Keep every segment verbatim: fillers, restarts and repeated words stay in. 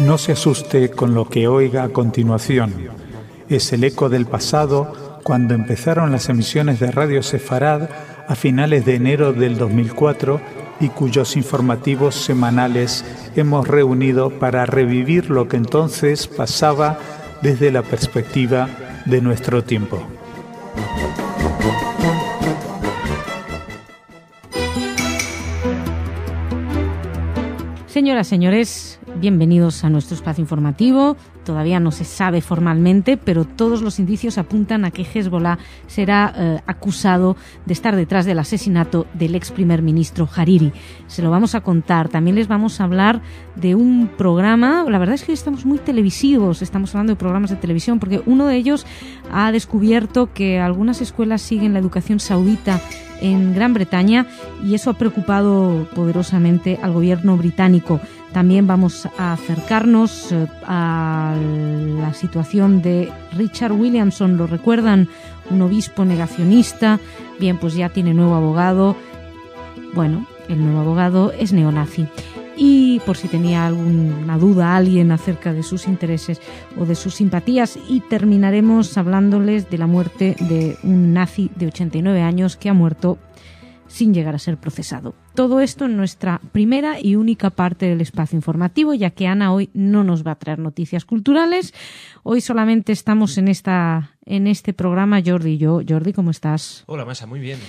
No se asuste con lo que oiga a continuación. Es el eco del pasado cuando empezaron las emisiones de Radio Sefarad a finales de enero del dos mil cuatro y cuyos informativos semanales hemos reunido para revivir lo que entonces pasaba desde la perspectiva de nuestro tiempo. Señoras, señores, bienvenidos a nuestro espacio informativo. Todavía no se sabe formalmente, pero todos los indicios apuntan a que Hezbollah será eh, acusado de estar detrás del asesinato del ex primer ministro Hariri. Se lo vamos a contar. También les vamos a hablar de un programa. La verdad es que hoy estamos muy televisivos, estamos hablando de programas de televisión, porque uno de ellos ha descubierto que algunas escuelas siguen la educación saudita en Gran Bretaña y eso ha preocupado poderosamente al gobierno británico. También vamos a acercarnos eh, a la situación de Richard Williamson, ¿lo recuerdan? Un obispo negacionista. Bien, pues ya tiene nuevo abogado. Bueno, el nuevo abogado es neonazi. Y por si tenía alguna duda alguien acerca de sus intereses o de sus simpatías, y terminaremos hablándoles de la muerte de un nazi de ochenta y nueve años que ha muerto sin llegar a ser procesado. Todo esto en nuestra primera y única parte del espacio informativo, ya que Ana hoy no nos va a traer noticias culturales. Hoy solamente estamos en esta en este programa Jordi y yo. Jordi, ¿cómo estás? Hola, Masa, muy bien.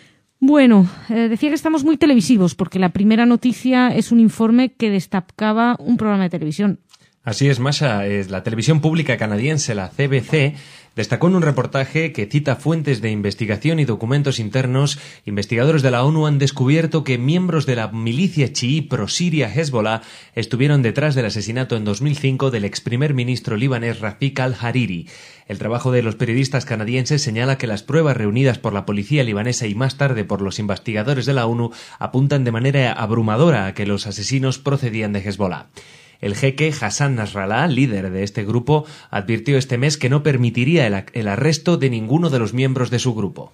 Bueno, eh, decía que estamos muy televisivos porque la primera noticia es un informe que destacaba un programa de televisión. Así es, Masha. Es la televisión pública canadiense, la C B C, destacó en un reportaje que cita fuentes de investigación y documentos internos. Investigadores de la ONU han descubierto que miembros de la milicia chií pro-siria Hezbollah estuvieron detrás del asesinato en dos mil cinco del ex primer ministro libanés Rafik al-Hariri. El trabajo de los periodistas canadienses señala que las pruebas reunidas por la policía libanesa y más tarde por los investigadores de la ONU apuntan de manera abrumadora a que los asesinos procedían de Hezbollah. El jeque Hassan Nasrallah, líder de este grupo, advirtió este mes que no permitiría el, el arresto de ninguno de los miembros de su grupo.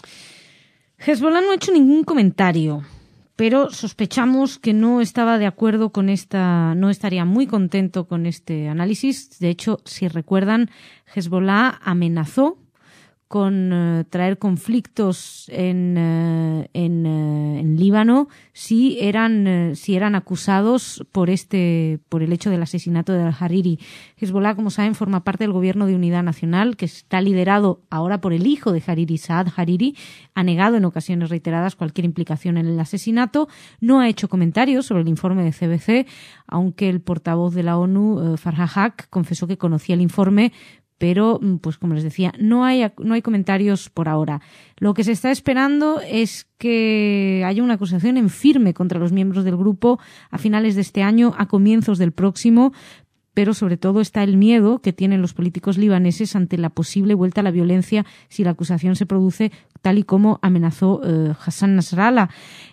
Hezbollah no ha hecho ningún comentario, pero sospechamos que no estaba de acuerdo con esta, no estaría muy contento con este análisis. De hecho, si recuerdan, Hezbollah amenazó con uh, traer conflictos en, uh, en, uh, en Líbano si eran uh, si eran acusados por este por el hecho del asesinato de al-Hariri. Hezbollah, como saben, forma parte del gobierno de unidad nacional que está liderado ahora por el hijo de Hariri, Saad Hariri. Ha negado en ocasiones reiteradas cualquier implicación en el asesinato. No ha hecho comentarios sobre el informe de C B C, aunque el portavoz de la ONU, uh, Farhan Haq, confesó que conocía el informe. Pero, pues como les decía, no hay, no hay comentarios por ahora. Lo que se está esperando es que haya una acusación en firme contra los miembros del grupo a finales de este año, a comienzos del próximo, pero sobre todo está el miedo que tienen los políticos libaneses ante la posible vuelta a la violencia si la acusación se produce tal y como amenazó eh, Hassan Nasrallah.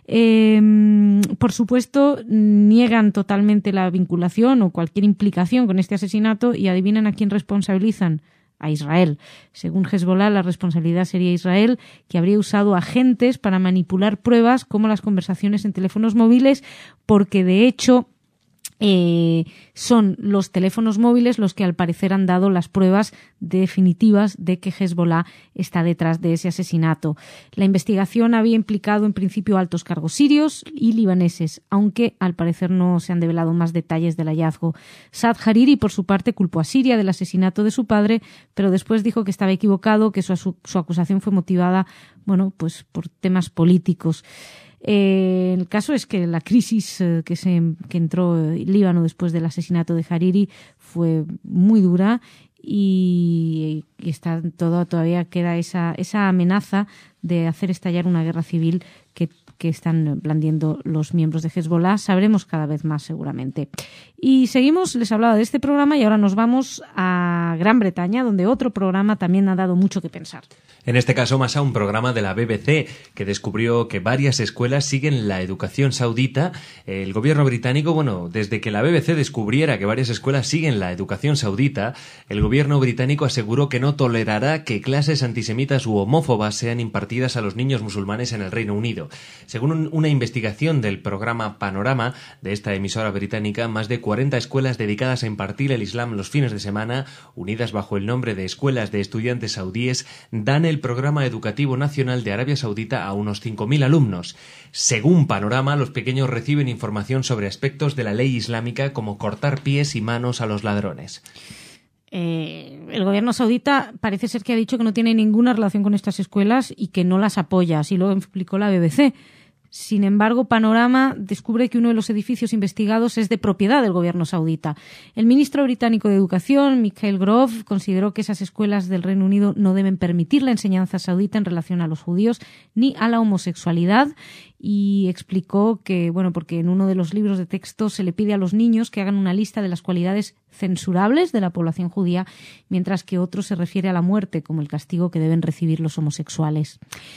Eh, por supuesto, niegan totalmente la vinculación o cualquier implicación con este asesinato y adivinan a quién responsabilizan. A Israel. Según Hezbollah, la responsabilidad sería Israel, que habría usado agentes para manipular pruebas como las conversaciones en teléfonos móviles, porque de hecho Eh, son los teléfonos móviles los que al parecer han dado las pruebas definitivas de que Hezbollah está detrás de ese asesinato. La investigación había implicado en principio altos cargos sirios y libaneses, aunque al parecer no se han develado más detalles del hallazgo. Saad Hariri, por su parte, culpó a Siria del asesinato de su padre, pero después dijo que estaba equivocado, que su, su acusación fue motivada, bueno, pues por temas políticos. Eh, el caso es que la crisis eh, que, se, que entró en Líbano después del asesinato de Hariri fue muy dura y, y está todo, todavía queda esa, esa amenaza de hacer estallar una guerra civil que, que están blandiendo los miembros de Hezbollah. Sabremos cada vez más seguramente. Y seguimos, les hablaba de este programa y ahora nos vamos a Gran Bretaña, donde otro programa también ha dado mucho que pensar. En este caso, más a un programa de la B B C que descubrió que varias escuelas siguen la educación saudita. El gobierno británico, bueno, desde que la B B C descubriera que varias escuelas siguen la educación saudita, el gobierno británico aseguró que no tolerará que clases antisemitas u homófobas sean impartidas a los niños musulmanes en el Reino Unido. Según una investigación del programa Panorama de esta emisora británica, más de cuarenta escuelas dedicadas a impartir el Islam los fines de semana, unidas bajo el nombre de Escuelas de Estudiantes Saudíes, dan el programa educativo nacional de Arabia Saudita a unos cinco mil alumnos. Según Panorama, los pequeños reciben información sobre aspectos de la ley islámica como cortar pies y manos a los ladrones. Eh, el gobierno saudita parece ser que ha dicho que no tiene ninguna relación con estas escuelas y que no las apoya, así lo explicó la B B C. Sin embargo, Panorama descubre que uno de los edificios investigados es de propiedad del gobierno saudita. El ministro británico de Educación, Michael Gove, consideró que esas escuelas del Reino Unido no deben permitir la enseñanza saudita en relación a los judíos ni a la homosexualidad, y explicó que, bueno, porque en uno de los libros de texto se le pide a los niños que hagan una lista de las cualidades censurables de la población judía, mientras que otro se refiere a la muerte como el castigo que deben recibir los homosexuales.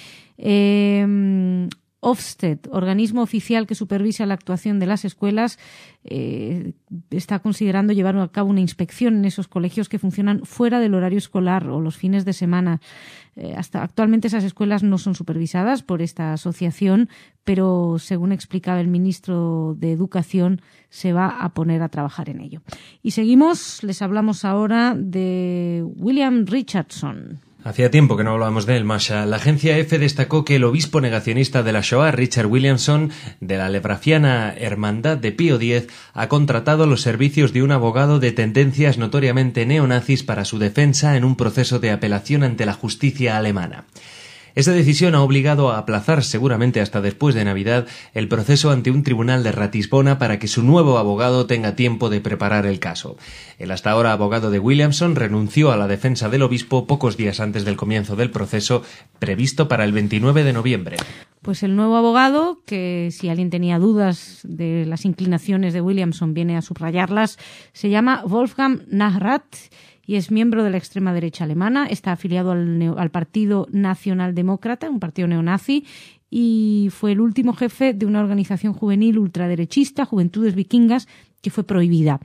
Eh, Ofsted, organismo oficial que supervisa la actuación de las escuelas, eh, está considerando llevar a cabo una inspección en esos colegios que funcionan fuera del horario escolar o los fines de semana. Eh, hasta actualmente esas escuelas no son supervisadas por esta asociación, pero según explicaba el ministro de Educación, se va a poner a trabajar en ello. Y seguimos, les hablamos ahora de William Richardson. Hacía tiempo que no hablábamos de él, Masha. La agencia EFE destacó que el obispo negacionista de la Shoah, Richard Williamson, de la lebrafiana Hermandad de Pío X, ha contratado los servicios de un abogado de tendencias notoriamente neonazis para su defensa en un proceso de apelación ante la justicia alemana. Esta decisión ha obligado a aplazar, seguramente hasta después de Navidad, el proceso ante un tribunal de Ratisbona para que su nuevo abogado tenga tiempo de preparar el caso. El hasta ahora abogado de Williamson renunció a la defensa del obispo pocos días antes del comienzo del proceso, previsto para el veintinueve de noviembre. Pues el nuevo abogado, que si alguien tenía dudas de las inclinaciones de Williamson viene a subrayarlas, se llama Wolfgang Nahrath y es miembro de la extrema derecha alemana. Está afiliado al, neo, al Partido Nacionaldemócrata, un partido neonazi, y fue el último jefe de una organización juvenil ultraderechista, Juventudes Vikingas, que fue prohibida.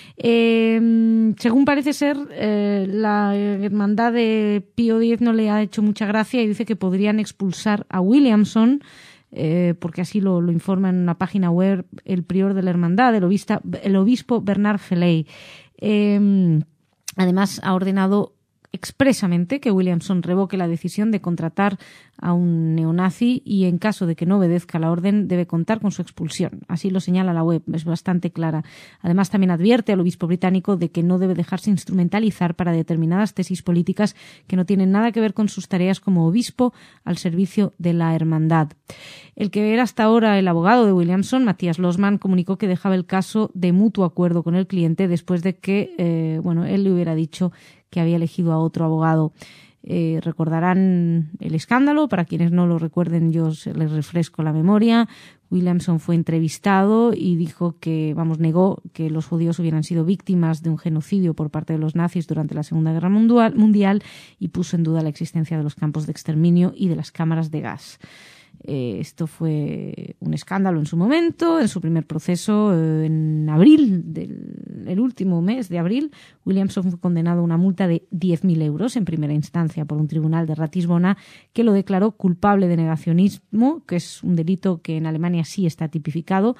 Eh, según parece ser, eh, la hermandad de Pío X no le ha hecho mucha gracia y dice que podrían expulsar a Williamson, eh, porque así lo, lo informa en una página web el prior de la hermandad, el, obista, el obispo Bernard Felley. Eh, Además, ha ordenado expresamente que Williamson revoque la decisión de contratar a un neonazi y, en caso de que no obedezca la orden, debe contar con su expulsión. Así lo señala la web, es bastante clara. Además, también advierte al obispo británico de que no debe dejarse instrumentalizar para determinadas tesis políticas que no tienen nada que ver con sus tareas como obispo al servicio de la hermandad. El que era hasta ahora el abogado de Williamson, Matías Losman, comunicó que dejaba el caso de mutuo acuerdo con el cliente después de que, eh, bueno, él le hubiera dicho que había elegido a otro abogado. Eh, recordarán el escándalo. Para quienes no lo recuerden, yo les refresco la memoria. Williamson fue entrevistado y dijo que, vamos, negó que los judíos hubieran sido víctimas de un genocidio por parte de los nazis durante la Segunda Guerra Mundial y puso en duda la existencia de los campos de exterminio y de las cámaras de gas. Eh, esto fue un escándalo en su momento, en su primer proceso, eh, en abril, del el último mes de abril. Williamson fue condenado a una multa de diez mil euros en primera instancia por un tribunal de Ratisbona que lo declaró culpable de negacionismo, que es un delito que en Alemania sí está tipificado,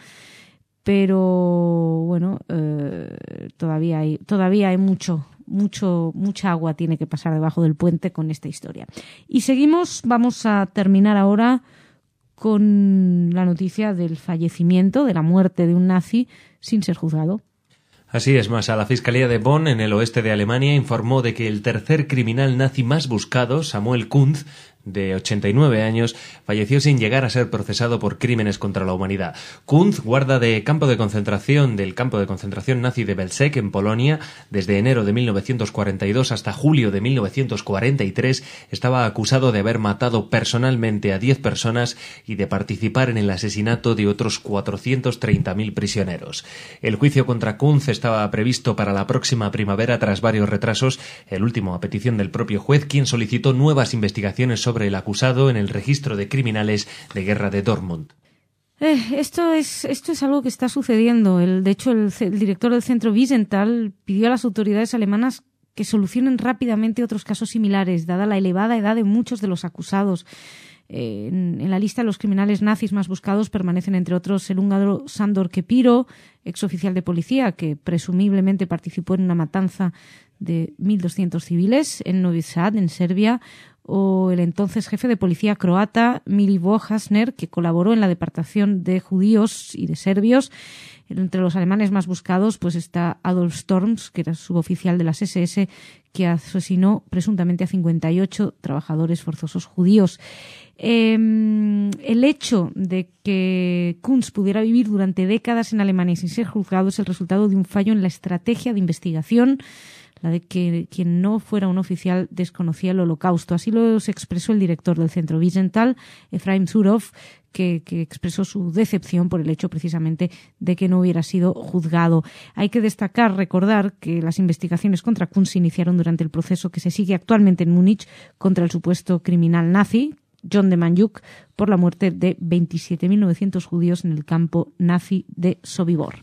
pero bueno, eh, todavía hay, todavía hay mucho mucho mucha agua tiene que pasar debajo del puente con esta historia. Y seguimos, vamos a terminar ahora con la noticia del fallecimiento, de la muerte de un nazi sin ser juzgado. Así es, Masha. La Fiscalía de Bonn, en el oeste de Alemania, informó de que el tercer criminal nazi más buscado, Samuel Kunz, de ochenta y nueve años, falleció sin llegar a ser procesado por crímenes contra la humanidad. Kunz, guarda de campo de concentración del campo de concentración nazi de Belzec, en Polonia, desde enero de mil novecientos cuarenta y dos hasta julio de mil novecientos cuarenta y tres, estaba acusado de haber matado personalmente a diez personas y de participar en el asesinato de otros cuatrocientos treinta mil prisioneros. El juicio contra Kunz estaba previsto para la próxima primavera tras varios retrasos, el último a petición del propio juez, quien solicitó nuevas investigaciones sobre sobre el acusado en el registro de criminales de guerra de Dortmund. Eh, esto es esto es algo que está sucediendo. El, de hecho, el, el director del centro Wiesenthal pidió a las autoridades alemanas que solucionen rápidamente otros casos similares, dada la elevada edad de muchos de los acusados. Eh, en, en la lista de los criminales nazis más buscados permanecen, entre otros, el húngaro Sándor Kepiro, exoficial de policía que presumiblemente participó en una matanza de mil doscientos civiles en Novi Sad, en Serbia, o el entonces jefe de policía croata Milivoje Hasner, que colaboró en la deportación de judíos y de serbios. Entre los alemanes más buscados pues está Adolf Storms, que era suboficial de las ese ese, que asesinó presuntamente a cincuenta y ocho trabajadores forzosos judíos. Eh, el hecho de que Kunz pudiera vivir durante décadas en Alemania sin ser juzgado es el resultado de un fallo en la estrategia de investigación, la de que quien no fuera un oficial desconocía el Holocausto. Así lo expresó el director del centro Wiesenthal, Efraim Zurov, que, que expresó su decepción por el hecho precisamente de que no hubiera sido juzgado. Hay que destacar, recordar que las investigaciones contra Kunz se iniciaron durante el proceso que se sigue actualmente en Múnich contra el supuesto criminal nazi, John de Manyuk, por la muerte de veintisiete mil novecientos judíos en el campo nazi de Sobibor.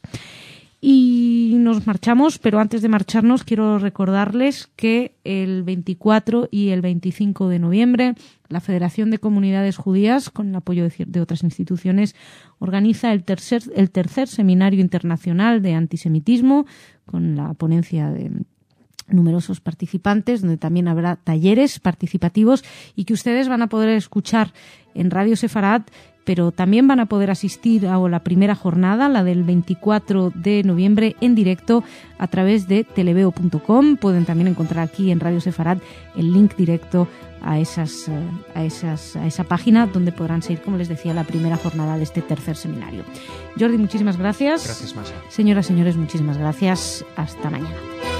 Y nos marchamos, pero antes de marcharnos quiero recordarles que el veinticuatro y el veinticinco de noviembre la Federación de Comunidades Judías, con el apoyo de, de otras instituciones, organiza el tercer, el tercer Seminario Internacional de Antisemitismo, con la ponencia de numerosos participantes, donde también habrá talleres participativos y que ustedes van a poder escuchar en Radio Sefarad, pero también van a poder asistir a la primera jornada, la del veinticuatro de noviembre, en directo a través de televeo punto com. Pueden también encontrar aquí en Radio Sefarad el link directo a esas, a esas, a esa página donde podrán seguir, como les decía, la primera jornada de este tercer seminario. Jordi, muchísimas gracias. Gracias, Masha. Señoras, señores, muchísimas gracias. Hasta mañana.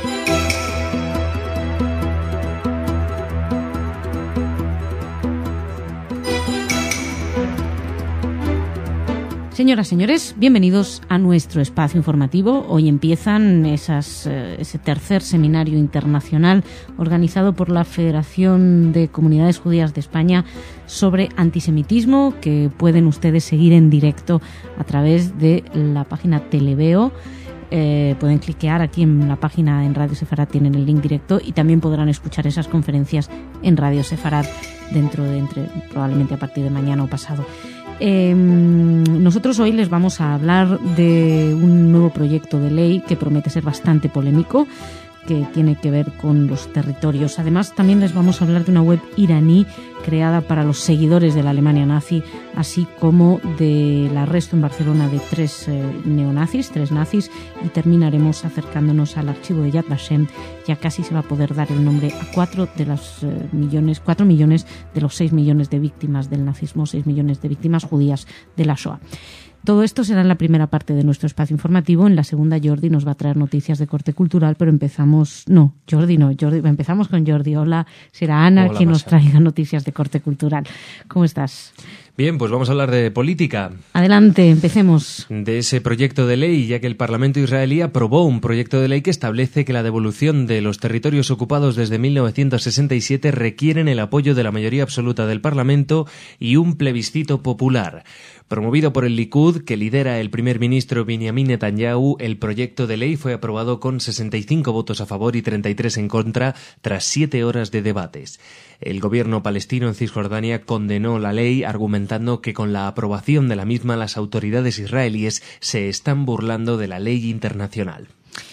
Señoras, señores, bienvenidos a nuestro espacio informativo. Hoy empiezan esas, ese tercer seminario internacional organizado por la Federación de Comunidades Judías de España sobre antisemitismo, que pueden ustedes seguir en directo a través de la página Televeo. Eh, pueden cliquear aquí en la página en Radio Sefarad, tienen el link directo, y también podrán escuchar esas conferencias en Radio Sefarad dentro de entre probablemente a partir de mañana o pasado. Eh, nosotros hoy les vamos a hablar de un nuevo proyecto de ley que promete ser bastante polémico, que tiene que ver con los territorios. Además, también les vamos a hablar de una web iraní creada para los seguidores de la Alemania nazi, así como del arresto en Barcelona de tres eh, neonazis, tres nazis, y terminaremos acercándonos al archivo de Yad Vashem. Ya casi se va a poder dar el nombre a cuatro de los eh, millones, cuatro millones de los seis millones de víctimas del nazismo, seis millones de víctimas judías de la Shoah. Todo esto será en la primera parte de nuestro espacio informativo. En la segunda, Jordi nos va a traer noticias de corte cultural, pero empezamos... No, Jordi no, Jordi, empezamos con Jordi. Hola, será Ana Hola, quien Masha. nos traiga noticias de corte cultural. ¿Cómo estás? Bien, pues vamos a hablar de política. Adelante, empecemos. De ese proyecto de ley, ya que el Parlamento israelí aprobó un proyecto de ley que establece que la devolución de los territorios ocupados desde mil novecientos sesenta y siete requieren el apoyo de la mayoría absoluta del Parlamento y un plebiscito popular. Promovido por el Likud, que lidera el primer ministro Benjamin Netanyahu, el proyecto de ley fue aprobado con sesenta y cinco votos a favor y treinta y tres en contra, tras siete horas de debates. El gobierno palestino en Cisjordania condenó la ley, argumentando que con la aprobación de la misma las autoridades israelíes se están burlando de la ley internacional.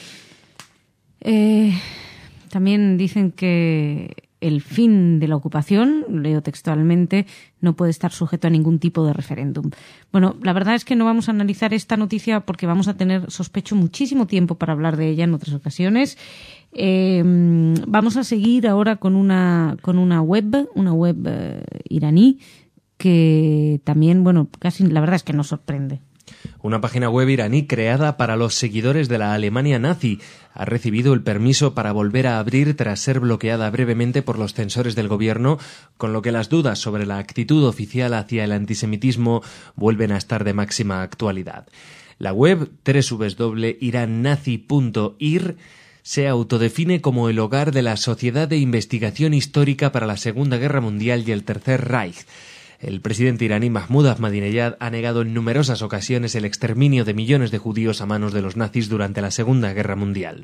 Eh, también dicen que el fin de la ocupación, leo textualmente, no puede estar sujeto a ningún tipo de referéndum. Bueno, la verdad es que no vamos a analizar esta noticia porque vamos a tener, sospecho, muchísimo tiempo para hablar de ella en otras ocasiones. Eh, vamos a seguir ahora con una, con una web, una web eh, iraní, que también, bueno, casi la verdad es que nos sorprende. Una página web iraní creada para los seguidores de la Alemania nazi ha recibido el permiso para volver a abrir tras ser bloqueada brevemente por los censores del gobierno, con lo que las dudas sobre la actitud oficial hacia el antisemitismo vuelven a estar de máxima actualidad. La web doble u doble u doble u punto iran nazi punto ir se autodefine como el hogar de la Sociedad de Investigación Histórica para la Segunda Guerra Mundial y el Tercer Reich. El presidente iraní Mahmoud Ahmadinejad ha negado en numerosas ocasiones el exterminio de millones de judíos a manos de los nazis durante la Segunda Guerra Mundial.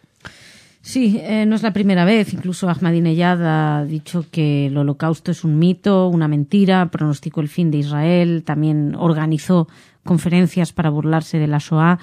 Sí, eh, no es la primera vez. Incluso Ahmadinejad ha dicho que el holocausto es un mito, una mentira, pronosticó el fin de Israel, también organizó conferencias para burlarse de la Shoah.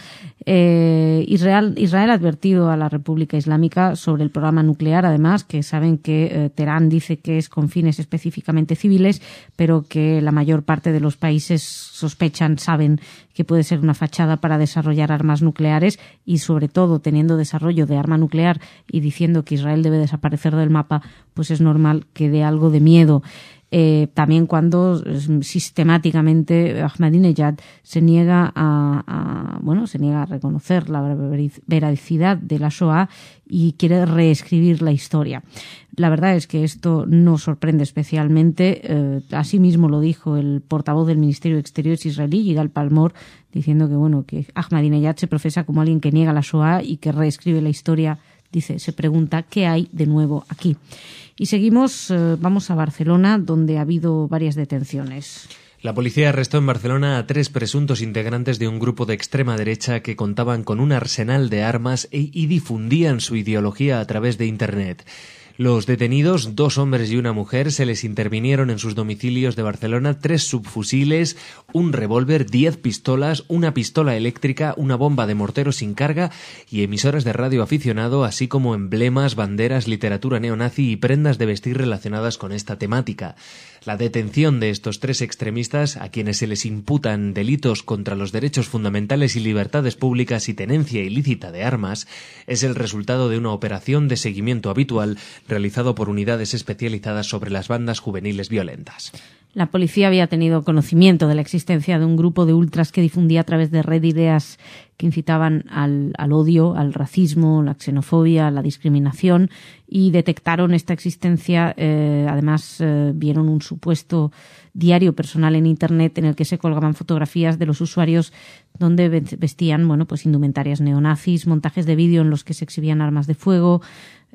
Eh, Israel, Israel ha advertido a la República Islámica sobre el programa nuclear, además, que saben que eh, Teherán dice que es con fines específicamente civiles, pero que la mayor parte de los países sospechan, saben que puede ser una fachada para desarrollar armas nucleares y, sobre todo, teniendo desarrollo de arma nuclear y diciendo que Israel debe desaparecer del mapa, pues es normal que dé algo de miedo. Eh, también cuando sistemáticamente Ahmadinejad se niega a, a bueno se niega a reconocer la veracidad de la Shoah y quiere reescribir la historia. La verdad es que esto no sorprende especialmente. Eh, así mismo lo dijo el portavoz del Ministerio de Exteriores israelí, Yigal Palmor, diciendo que bueno que Ahmadinejad se profesa como alguien que niega la Shoah y que reescribe la historia. Dice, se pregunta qué hay de nuevo aquí. Y seguimos, eh, vamos a Barcelona, donde ha habido varias detenciones. La policía arrestó en Barcelona a tres presuntos integrantes de un grupo de extrema derecha que contaban con un arsenal de armas e, y difundían su ideología a través de Internet. Los detenidos, dos hombres y una mujer, se les intervinieron en sus domicilios de Barcelona tres subfusiles, un revólver, diez pistolas, una pistola eléctrica, una bomba de mortero sin carga y emisoras de radio aficionado, así como emblemas, banderas, literatura neonazi y prendas de vestir relacionadas con esta temática. La detención de estos tres extremistas, a quienes se les imputan delitos contra los derechos fundamentales y libertades públicas y tenencia ilícita de armas, es el resultado de una operación de seguimiento habitual realizado por unidades especializadas sobre las bandas juveniles violentas. La policía había tenido conocimiento de la existencia de un grupo de ultras que difundía a través de red ideas que incitaban al, al odio, al racismo, la xenofobia, la discriminación, y detectaron esta existencia. Eh, además, eh, vieron un supuesto diario personal en Internet en el que se colgaban fotografías de los usuarios donde vestían, bueno, pues indumentarias neonazis, montajes de vídeo en los que se exhibían armas de fuego,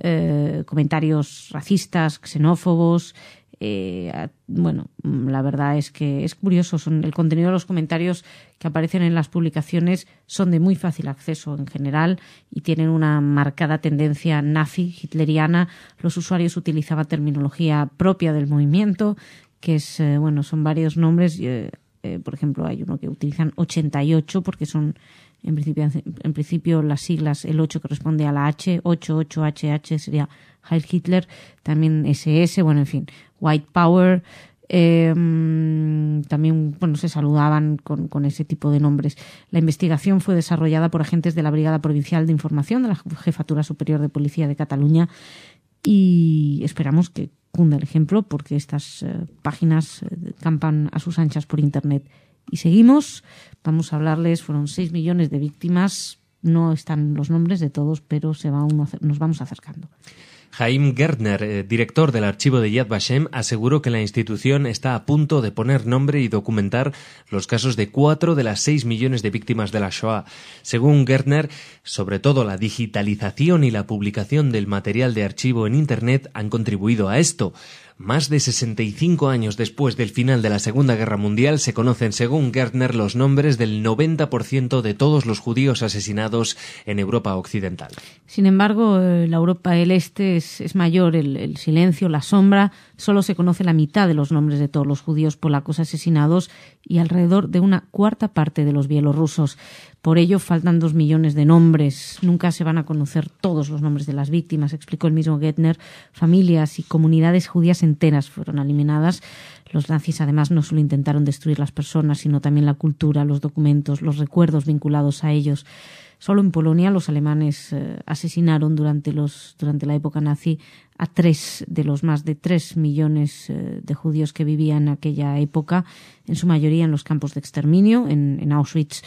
eh, comentarios racistas, xenófobos. Eh, bueno, la verdad es que es curioso. Son, el contenido de los comentarios que aparecen en las publicaciones son de muy fácil acceso en general y tienen una marcada tendencia nazi, hitleriana. Los usuarios utilizaban terminología propia del movimiento, que es, eh, bueno, son varios nombres. Eh, eh, por ejemplo, hay uno que utilizan ochenta y ocho porque son, en principio, en principio las siglas, el ocho corresponde a la H, ochenta y ocho H H sería Heil Hitler, también S S, bueno, en fin, White Power, eh, también, bueno, se saludaban con, con ese tipo de nombres. La investigación fue desarrollada por agentes de la Brigada Provincial de Información de la Jefatura Superior de Policía de Cataluña y esperamos que cunda el ejemplo porque estas eh, páginas eh, campan a sus anchas por Internet. Y seguimos, vamos a hablarles, fueron seis millones de víctimas, no están los nombres de todos, pero se va uno, nos vamos acercando. Haim Gertner, eh, director del archivo de Yad Vashem, aseguró que la institución está a punto de poner nombre y documentar los casos de cuatro de las seis millones de víctimas de la Shoah. Según Gertner, sobre todo la digitalización y la publicación del material de archivo en Internet han contribuido a esto. Más de sesenta y cinco años después del final de la Segunda Guerra Mundial se conocen, según Gertner, los nombres del noventa por ciento de todos los judíos asesinados en Europa Occidental. Sin embargo, la Europa del Este es, es mayor, el, el silencio, la sombra. Solo se conoce la mitad de los nombres de todos los judíos polacos asesinados y alrededor de una cuarta parte de los bielorrusos. Por ello, faltan dos millones de nombres. Nunca se van a conocer todos los nombres de las víctimas, explicó el mismo Gertner. Familias y comunidades judías enteras fueron eliminadas. Los nazis, además, no solo intentaron destruir las personas, sino también la cultura, los documentos, los recuerdos vinculados a ellos. Solo en Polonia los alemanes eh, asesinaron durante, los, durante la época nazi a tres de los más de tres millones eh, de judíos que vivían en aquella época, en su mayoría en los campos de exterminio, en, en Auschwitz.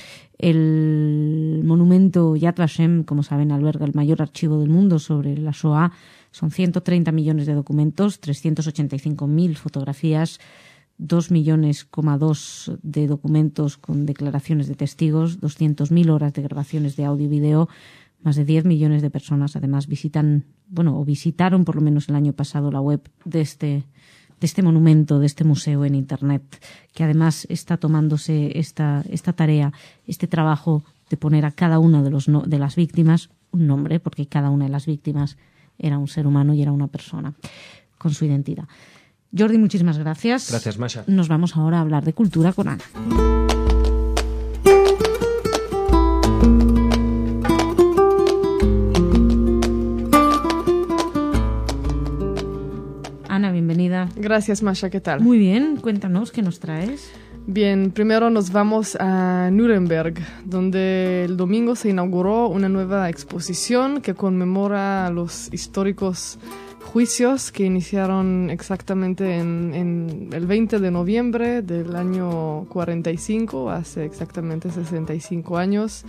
El monumento Yad Vashem, como saben, alberga el mayor archivo del mundo sobre la Shoah. Son ciento treinta millones de documentos, trescientas ochenta y cinco mil fotografías, dos millones coma dos de documentos con declaraciones de testigos, doscientas mil horas de grabaciones de audio y video. Más de diez millones de personas, además, visitan, bueno, o visitaron por lo menos el año pasado la web de este de este monumento, de este museo en Internet, que además está tomándose esta, esta tarea, este trabajo de poner a cada una de, los no, de las víctimas un nombre, porque cada una de las víctimas era un ser humano y era una persona con su identidad. Jordi, muchísimas gracias. Gracias, Masha. Nos vamos ahora a hablar de cultura con Ana. Ana, bienvenida. Gracias, Masha, ¿qué tal? Muy bien, cuéntanos, ¿qué nos traes? Bien, primero nos vamos a Nuremberg, donde el domingo se inauguró una nueva exposición que conmemora los históricos juicios que iniciaron exactamente en, en el veinte de noviembre del año cuarenta y cinco, hace exactamente sesenta y cinco años,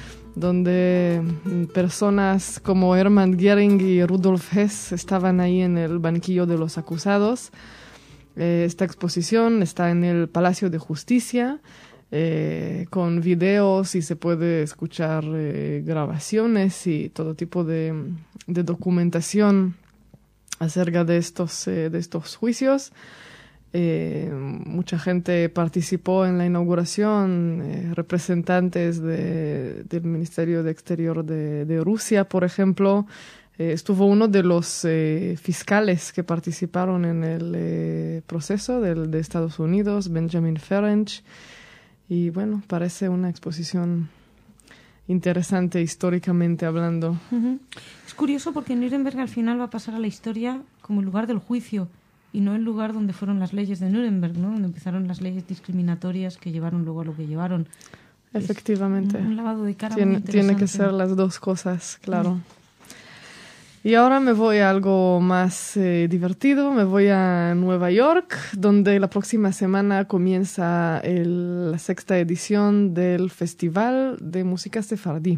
donde personas como Hermann Göring y Rudolf Hess estaban ahí en el banquillo de los acusados. Eh, esta exposición está en el Palacio de Justicia, eh, con videos, y se puede escuchar eh, grabaciones y todo tipo de, de documentación acerca de estos, eh, de estos juicios. Eh, mucha gente participó en la inauguración, eh, representantes de, del Ministerio de Exterior de, de Rusia, por ejemplo. Eh, estuvo uno de los eh, fiscales que participaron en el eh, proceso del, de Estados Unidos, Benjamin Ferenc. Y bueno, parece una exposición interesante históricamente hablando. Uh-huh. Es curioso porque Nuremberg al final va a pasar a la historia como el lugar del juicio y no el lugar donde fueron las leyes de Nuremberg, ¿no? Donde empezaron las leyes discriminatorias que llevaron luego a lo que llevaron. Efectivamente. Es un lavado de cara tiene, muy interesante. Tiene que ser las dos cosas, claro. Uh-huh. Y ahora me voy a algo más eh, divertido. Me voy a Nueva York, donde la próxima semana comienza el, la sexta edición del Festival de Música Sefardí.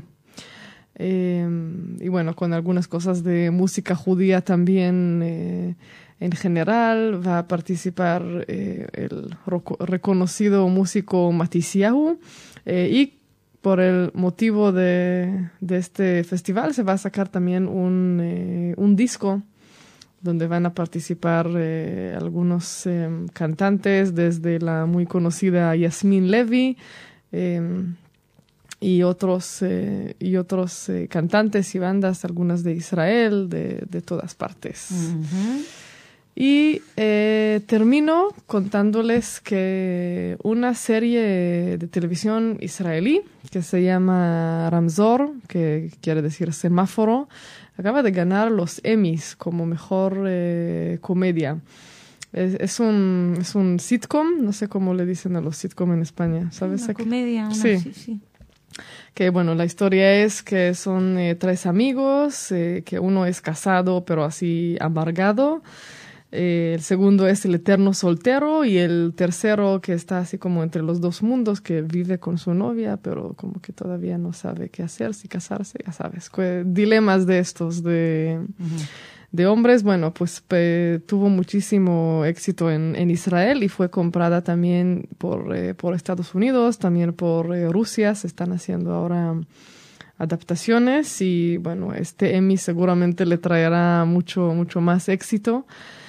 Eh, y bueno, con algunas cosas de música judía también eh, en general. Va a participar eh, el roco- reconocido músico Matisyahu eh, y por el motivo de, de este festival se va a sacar también un, eh, un disco donde van a participar eh, algunos eh, cantantes, desde la muy conocida Yasmin Levy eh, y otros, eh, y otros eh, cantantes y bandas, algunas de Israel, de, de todas partes. Uh-huh. Y eh, termino contándoles que una serie de televisión israelí que se llama Ramzor, que quiere decir semáforo, acaba de ganar los Emmys como mejor eh, comedia. Es, es, un, es un sitcom, no sé cómo le dicen a los sitcom en España, ¿sabes? Una comedia, una, sí. sí, sí. Que bueno, la historia es que son eh, tres amigos, eh, que uno es casado pero así amargado. Eh, el segundo es el eterno soltero y el tercero que está así como entre los dos mundos, que vive con su novia, pero como que todavía no sabe qué hacer, si casarse, ya sabes, que, dilemas de estos de, uh-huh. de hombres. Bueno, pues pe, tuvo muchísimo éxito en, en Israel y fue comprada también por, eh, por Estados Unidos, también por eh, Rusia. Se están haciendo ahora adaptaciones y bueno, este Emmy seguramente le traerá mucho, mucho más éxito.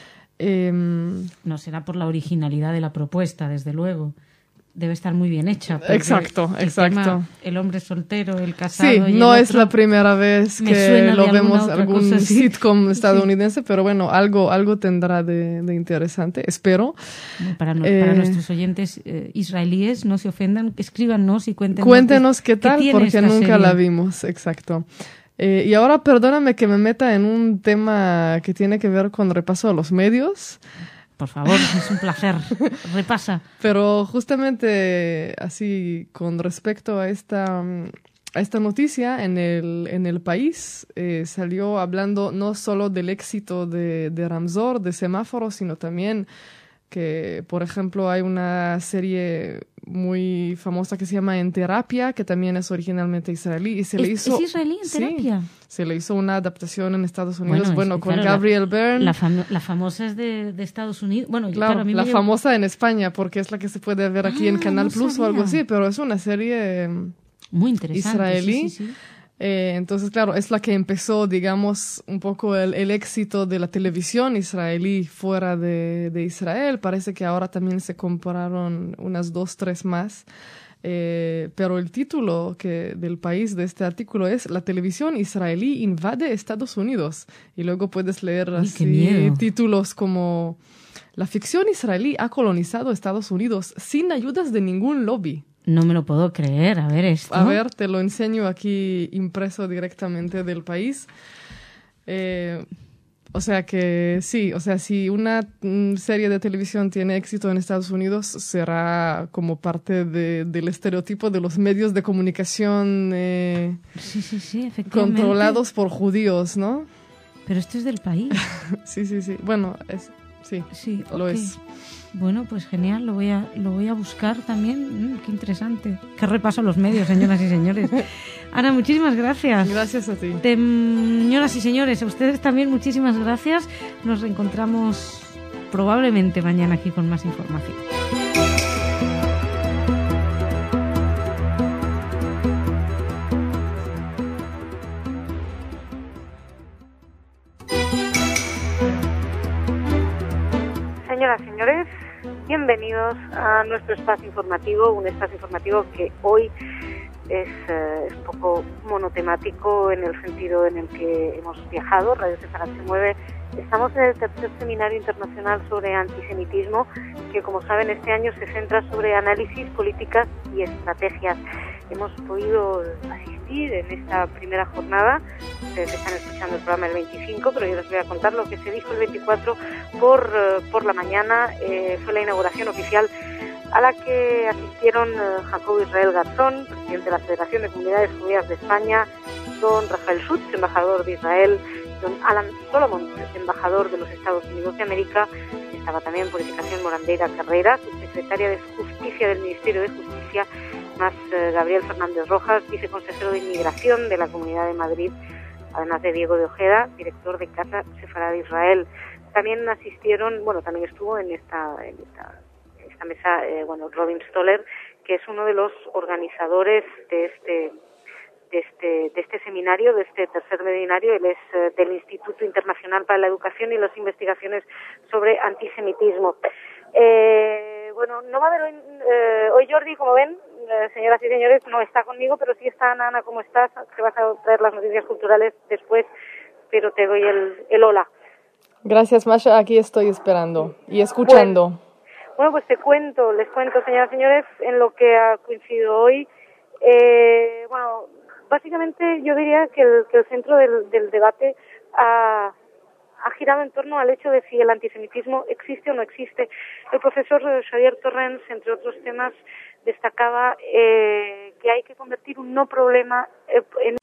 Eh, no será por la originalidad de la propuesta, desde luego. Debe estar muy bien hecha. Exacto, el exacto. Tema, el hombre soltero, el casado. Sí, y no el es otro, la primera vez que lo vemos algún cosa, sí. sitcom estadounidense, sí. Pero bueno, algo, algo tendrá de, de interesante, espero. Para, no, eh, para nuestros oyentes eh, israelíes, no se ofendan, escríbanos y cuéntenos. Cuéntenos qué, qué tal, qué porque nunca serie. la vimos, exacto. Eh, y ahora perdóname que me meta en un tema que tiene que ver con repaso a los medios. Por favor, es un placer. Repasa. Pero justamente así, con respecto a esta, a esta noticia, en el, en el país eh, salió hablando no solo del éxito de, de Ramzor, de semáforo, sino también que, por ejemplo, hay una serie muy famosa que se llama En Terapia, que también es originalmente israelí. Y se ¿Es, le hizo, ¿Es israelí En Terapia? Sí, se le hizo una adaptación en Estados Unidos, bueno, bueno es, con claro, Gabriel la, Byrne. La, fam- la famosa es de, de Estados Unidos. Bueno, claro, claro a mí la me famosa llevo... en España, porque es la que se puede ver aquí ah, en Canal no Plus sabía. o algo así, pero es una serie muy interesante, israelí. Sí, sí, sí. Eh, entonces, claro, es la que empezó, digamos, un poco el, el éxito de la televisión israelí fuera de, de Israel. Parece que ahora también se compraron unas dos, tres más. Eh, pero el título que, del país de este artículo es La televisión israelí invade Estados Unidos. Y luego puedes leer Uy, así títulos como La ficción israelí ha colonizado Estados Unidos sin ayudas de ningún lobby. No me lo puedo creer, a ver esto. A ver, te lo enseño aquí impreso directamente del país. Eh, o sea que sí, o sea, si una mm, serie de televisión tiene éxito en Estados Unidos, será como parte de, del estereotipo de los medios de comunicación eh, sí, sí, sí, efectivamente. Controlados por judíos, ¿no? Pero esto es del país. sí, sí, sí. Bueno, es, sí, sí, lo okay. es. Bueno, pues genial, lo voy a, lo voy a buscar también. Mm, qué interesante. Qué repaso a los medios, señoras y señores. Ana, muchísimas gracias. Gracias a ti. Te, señoras y señores, a ustedes también muchísimas gracias. Nos reencontramos probablemente mañana aquí con más información. Señoras y señores, bienvenidos a nuestro espacio informativo, un espacio informativo que hoy es eh, un poco monotemático en el sentido en el que hemos viajado. Radio Sefarad se mueve. Estamos en el tercer seminario internacional sobre antisemitismo, que como saben este año se centra sobre análisis, políticas y estrategias. Hemos podido asistir en esta primera jornada. Ustedes están escuchando el programa el veinticinco, pero yo les voy a contar lo que se dijo el veinticuatro por, por la mañana. Eh, fue la inauguración oficial a la que asistieron eh, Jacobo Israel Garzón, presidente de la Federación de Comunidades Judías de España, don Rafael Schutz, embajador de Israel, don Alan Solomon, embajador de los Estados Unidos de América. Estaba también Purificación Morandeira Carrera, subsecretaria de Justicia del Ministerio de Justicia, más eh, Gabriel Fernández Rojas, viceconsejero de Inmigración de la Comunidad de Madrid, además de Diego de Ojeda, director de Casa Sefarad de Israel. También asistieron, bueno, también estuvo en esta, en esta, en esta mesa, eh, bueno, Robin Stoller, que es uno de los organizadores de este, de este, de este seminario, de este tercer seminario. Él es eh, del Instituto Internacional para la Educación y las Investigaciones sobre Antisemitismo. Eh, bueno, no va a haber hoy, eh, hoy Jordi, como ven, eh, señoras y señores, no está conmigo, pero sí está Ana. Ana, ¿cómo estás? Te vas a traer las noticias culturales después, pero te doy el, el hola. Gracias, Masha, aquí estoy esperando y escuchando. Bueno, bueno, pues te cuento, les cuento, señoras y señores, en lo que ha coincidido hoy. Eh, bueno, básicamente yo diría que el, que el centro del, del debate ha... ha girado en torno al hecho de si el antisemitismo existe o no existe. El profesor Xavier Torrens, entre otros temas, destacaba eh, que hay que convertir un no problema eh, en...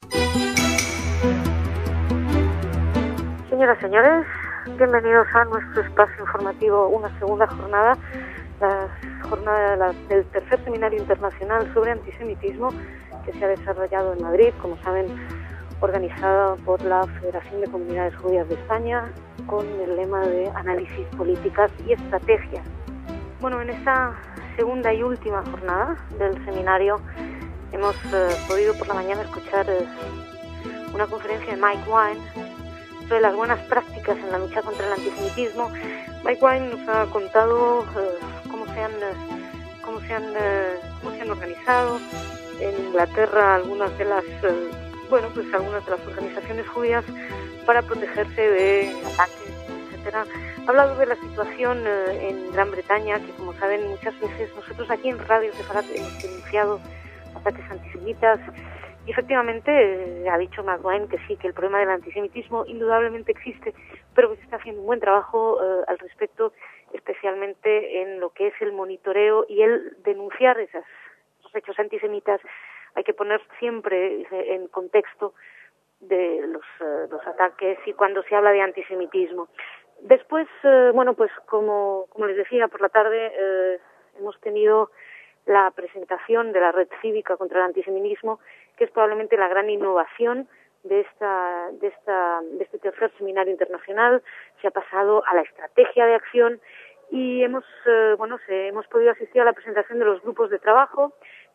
Señoras y señores, bienvenidos a nuestro espacio informativo, una segunda jornada, la jornada de la, del tercer seminario internacional sobre antisemitismo, que se ha desarrollado en Madrid, como saben, organizada por la Federación de Comunidades Judías de España, con el lema de análisis, políticas y estrategias. Bueno, en esta segunda y última jornada del seminario hemos eh, podido por la mañana escuchar eh, una conferencia de Mike Wine sobre las buenas prácticas en la lucha contra el antisemitismo. Mike Wine nos ha contado eh, cómo se han, eh, cómo se han, eh, cómo se han organizado en Inglaterra algunas de las eh, bueno, pues algunas de las organizaciones judías para protegerse de ataques, etcétera. Ha hablado de la situación eh, en Gran Bretaña, que como saben muchas veces nosotros aquí en Radio Sefarad hemos denunciado ataques antisemitas, y efectivamente eh, ha dicho McWine que sí, que el problema del antisemitismo indudablemente existe, pero que se está haciendo un buen trabajo eh, al respecto, especialmente en lo que es el monitoreo y el denunciar esos hechos antisemitas. Hay que poner siempre en contexto de los, uh, los ataques y cuando se habla de antisemitismo. Después, uh, bueno, pues como, como les decía, por la tarde uh, hemos tenido la presentación de la Red Cívica contra el Antisemitismo, que es probablemente la gran innovación de esta, de esta, de este tercer seminario internacional. Se ha pasado a la estrategia de acción y hemos, uh, bueno, se, hemos podido asistir a la presentación de los grupos de trabajo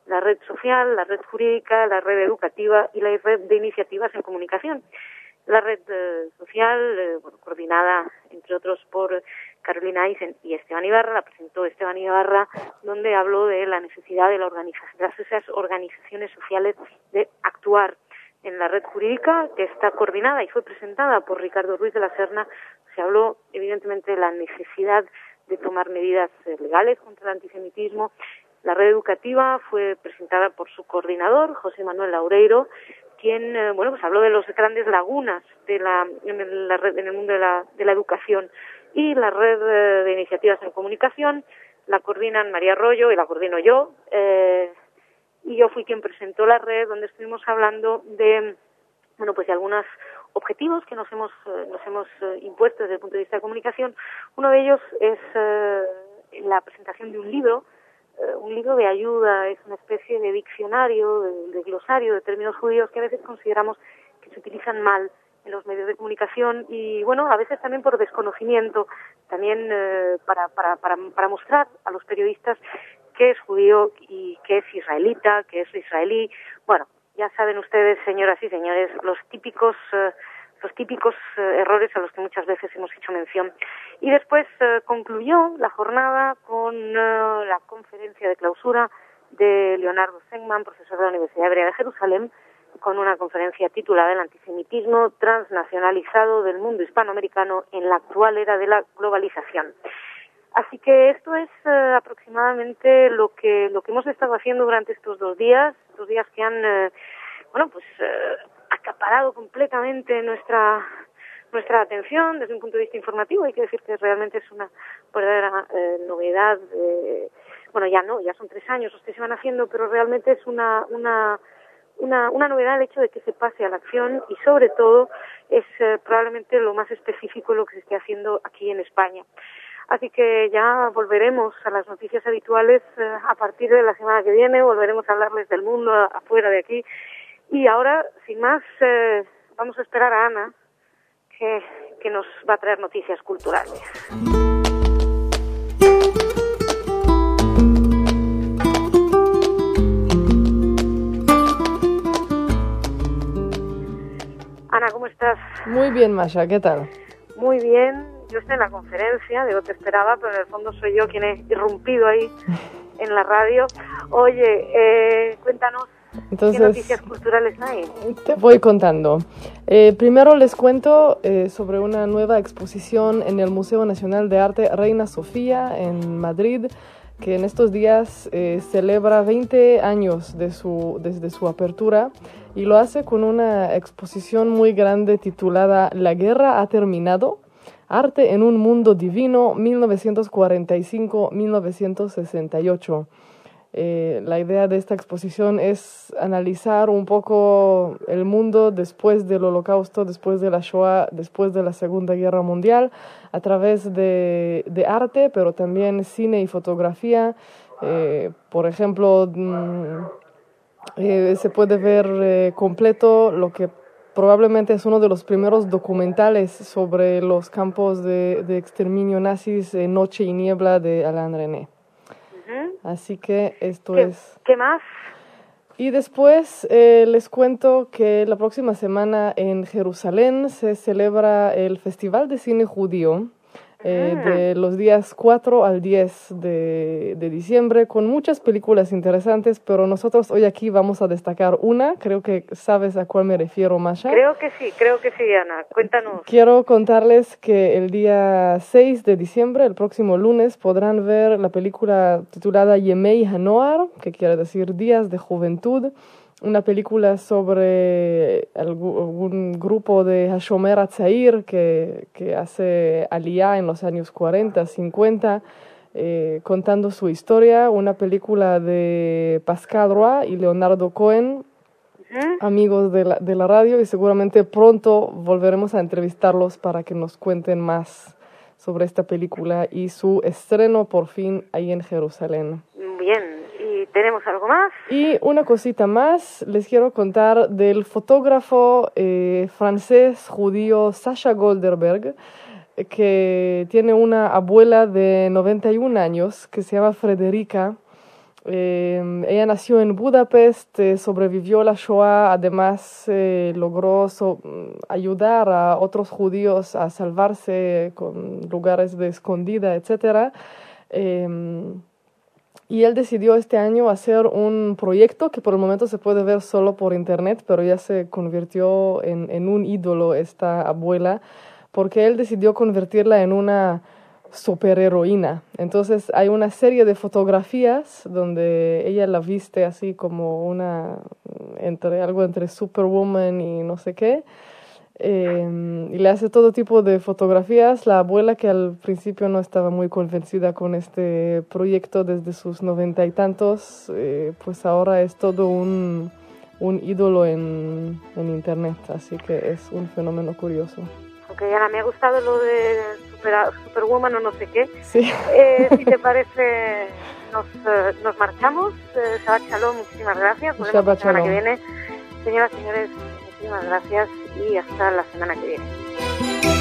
la red social, la red jurídica, la red educativa y la red de iniciativas en comunicación. La red eh, social, eh, bueno, coordinada, entre otros, por Carolina Eisen y Esteban Ibarra, la presentó Esteban Ibarra, donde habló de la necesidad de la organización, de esas organizaciones sociales de actuar. En la red jurídica, que está coordinada y fue presentada por Ricardo Ruiz de la Serna, se habló evidentemente de la necesidad de tomar medidas eh, legales contra el antisemitismo. La red educativa fue presentada por su coordinador, José Manuel Laureiro, quien eh, bueno pues habló de las grandes lagunas de la, en, la red, en el mundo de la, de la educación. Y la red eh, de iniciativas en comunicación la coordinan María Arroyo y la coordino yo, eh, y yo fui quien presentó la red, donde estuvimos hablando de bueno pues de algunos objetivos que nos hemos eh, nos hemos eh, impuesto desde el punto de vista de comunicación. Uno de ellos es eh, la presentación de un libro, eh, un libro de ayuda, es una especie de diccionario, de, de glosario de términos judíos que a veces consideramos que se utilizan mal en los medios de comunicación y, bueno, a veces también por desconocimiento, también eh, para, para, para, para mostrar a los periodistas qué es judío y qué es israelita, qué es israelí. Bueno, ya saben ustedes, señoras y señores, los típicos eh, los típicos eh, errores a los que muchas veces hemos hecho mención. Y después eh, concluyó la jornada con eh, la conferencia de clausura de Leonardo Segman, profesor de la Universidad Hebrea de Jerusalén, con una conferencia titulada El antisemitismo transnacionalizado del mundo hispanoamericano en la actual era de la globalización. Así que esto es eh, aproximadamente lo que lo que hemos estado haciendo durante estos dos días, dos días que han eh, bueno pues eh, acaparado completamente nuestra nuestra atención desde un punto de vista informativo. Hay que decir que realmente es una verdadera eh, novedad. Eh, bueno, ya no, ya son tres años los que se van haciendo, pero realmente es una una Una, una novedad el hecho de que se pase a la acción y, sobre todo, es eh, probablemente lo más específico de lo que se esté haciendo aquí en España. Así que ya volveremos a las noticias habituales eh, a partir de la semana que viene, volveremos a hablarles del mundo a, afuera de aquí. Y ahora, sin más, eh, vamos a esperar a Ana, que, que nos va a traer noticias culturales. Ana, ¿cómo estás? Muy bien, Masha, ¿qué tal? Muy bien, yo estoy en la conferencia, digo, te esperaba, pero en el fondo soy yo quien he irrumpido ahí en la radio. Oye, eh, cuéntanos, Entonces, ¿qué noticias culturales hay? Te voy contando. Eh, primero les cuento eh, sobre una nueva exposición en el Museo Nacional de Arte Reina Sofía en Madrid, que en estos días eh, celebra veinte años de su, desde su apertura, y lo hace con una exposición muy grande titulada La guerra ha terminado, arte en un mundo divino, mil novecientos cuarenta y cinco a mil novecientos sesenta y ocho. Eh, la idea de esta exposición es analizar un poco el mundo después del Holocausto, después de la Shoah, después de la Segunda Guerra Mundial, a través de, de arte, pero también cine y fotografía. Eh, por ejemplo, mmm, eh, se puede ver eh, completo lo que probablemente es uno de los primeros documentales sobre los campos de, de exterminio nazis, eh, Noche y Niebla, de Alain René. Así que esto ¿Qué, es... ¿Qué más? Y después eh, les cuento que la próxima semana en Jerusalén se celebra el Festival de Cine Judío, eh, uh-huh. de los días cuatro al diez de, de diciembre, con muchas películas interesantes, pero nosotros hoy aquí vamos a destacar una. Creo que sabes a cuál me refiero, Masha. Creo que sí, creo que sí, Ana. Cuéntanos. Quiero contarles que el día seis de diciembre, el próximo lunes, podrán ver la película titulada Yemei Hanoar, que quiere decir Días de Juventud, una película sobre algún grupo de Hashomer Hatzair que, que hace aliyá en los años cuarenta, cincuenta, eh, contando su historia, una película de Pascal Roy y Leonardo Cohen, uh-huh. amigos de la, de la radio, y seguramente pronto volveremos a entrevistarlos para que nos cuenten más sobre esta película y su estreno por fin ahí en Jerusalén. Bien. ¿Tenemos algo más? Y una cosita más, les quiero contar del fotógrafo eh, francés judío Sasha Golderberg, que tiene una abuela de noventa y un años que se llama Frederica, Eh, ella nació en Budapest, eh, sobrevivió a la Shoah, además eh, logró so- ayudar a otros judíos a salvarse con lugares de escondida, etcétera. Eh, y él decidió este año hacer un proyecto que por el momento se puede ver solo por internet, pero ya se convirtió en, en un ídolo esta abuela, porque él decidió convertirla en una superheroína. Entonces hay una serie de fotografías donde ella la viste así como una, entre algo entre Superwoman y no sé qué, eh, y le hace todo tipo de fotografías. La abuela, que al principio no estaba muy convencida con este proyecto desde sus noventa y tantos, eh, pues ahora es todo un, un ídolo en, en internet, así que es un fenómeno curioso. Ok, Ana, me ha gustado lo de super, Superwoman o no sé qué. Sí. Eh, si te parece, nos, eh, nos marchamos. Eh, Shabbat Shalom, muchísimas gracias. Nos vemos la semana que viene. Señoras y señores, muchísimas gracias y hasta la semana que viene.